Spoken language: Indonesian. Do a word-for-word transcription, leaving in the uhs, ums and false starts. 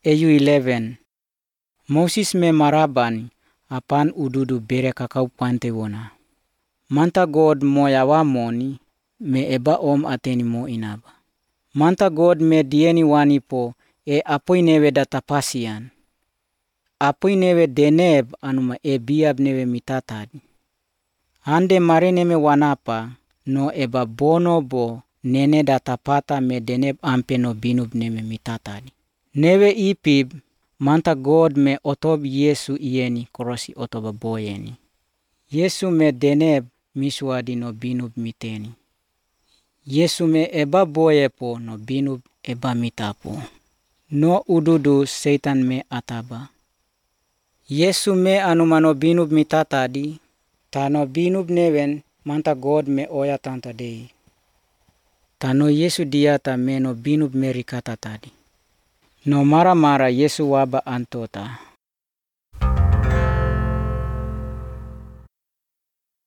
Eyu eleven. Moses me marabani apan ududu bere kakau pante wona. Manta God moya wa moni me eba om ateni mo inaba. Manta God me dieni wani po e apoi newe data pasian. Apoi newe deneb anuma e biab newe mitatadi. Ande mare neme wanapa no eba bono bo nene data pata me deneb ampe no binub neme mitatadi. Newe ipib manta God me otob Yesu ieni korosi otoba boyeni. Yesu me deneb miswadi no binub miteni. Yesu me eba boye po no binub eba mitapo. No ududu Satan me ataba. Yesu me anuma no binub mitatadi. Tano binub newen manta God me oya tanta dei. Tano Yesu diata me no binub merikata tadi. No mara-mara Yesu waba antota.